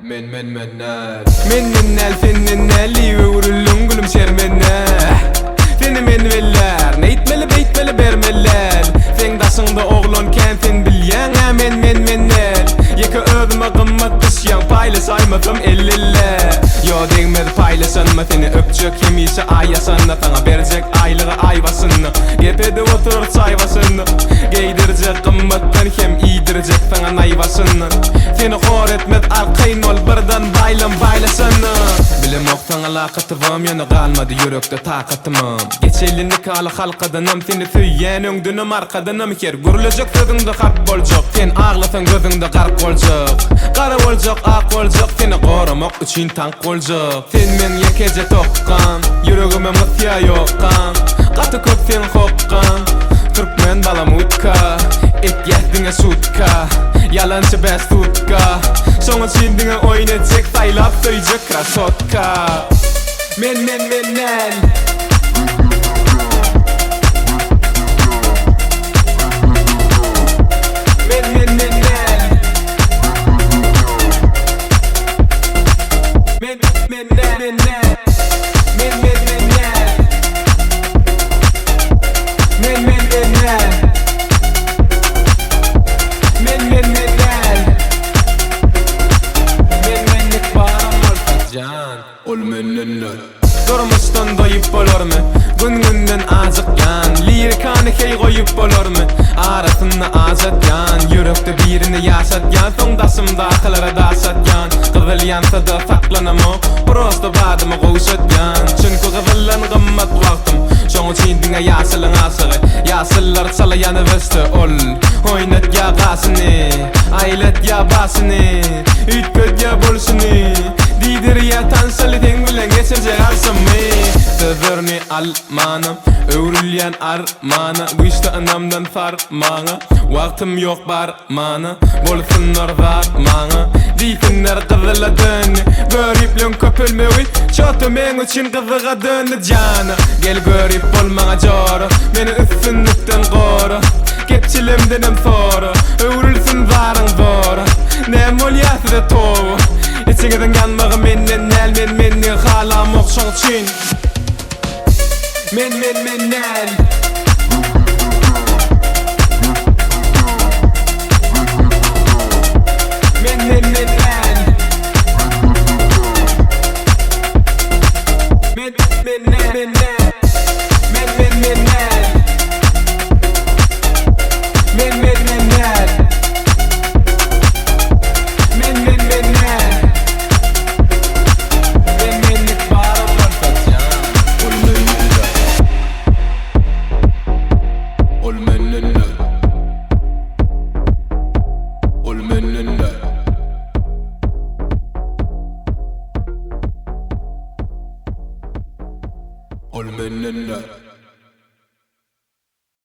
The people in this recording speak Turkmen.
Mennel fennennelli öwrüllüň gülüm şermenne Seni men veller neýtmeli beýtmeli bermeller Sen daşyňda oglan kentin bilýän mennel Ýeke özüme gymmat düşýän paýlaşaýmasam ellille Yo deňmez paýlaşanma seni öpjek hemişe aýaşanna Taňa berjek aýlygy aýbasyny Gepede oturup çaýbasyny Geýdirjek gymmatdan hem iýdirjek taňa naýbasyny Seni hor etmez alqayn ol birden baylasyny Bilim oktaň alakatym ýöne galmady ýürekde takatymy Geçelini kaly halkadanam seni süýýän öňdünüm arkadanam her gürlejek sözüňde harp boljak Sen aglasaň gözüňde garp boljak Gara boljak ak boljak seni goramak üçin tank boljak Sen men ýekece tokkan ýüregime mutya ýokkan Gaty köp sen hokkan Türkmen balam utka et ýetdiňe sutka Yalançı bäs tutka Soňa çindiňe oýnajak saýlap söýjek krasotka Mennel Durmuşdan doýup bolarmy? Gün-günden azykýan Lirikany hey goýup bolarmy? Arasyna azatýan Ýürekde birini ýaşatýan Soň daşymda aklara daşatýan Gyzyl ýansa-da saklanamy Prosto badymy goýşatýan Çünki gyzylan gymmat wagtym Şoň üçin diňe ýaşylyň aşygy Ýaşyllar çalaýan weste ol Oýnatýa gasyny Aýlatýa basyny Üýtgetýa bolşuny Diýdirýä tansaly deň bilen geçirjek arsymy Sözlerini almana öwrülýän armana Güýçde anamdan farmana Wagtym ýok barmana Bolsunlar zarmana Diýsinler gyzyla dön Görüplen köpelmegi Çota men üçin gyzyga döndü jana Gel görüp bolmaňa jora Meni üstünlikden gora Gepçilemdenem sora Öwrülsün zaryň zora Näme bolýasy-da towa İçiňizden ganmagy mennel halam okşaň üçin Mennel Ol mennel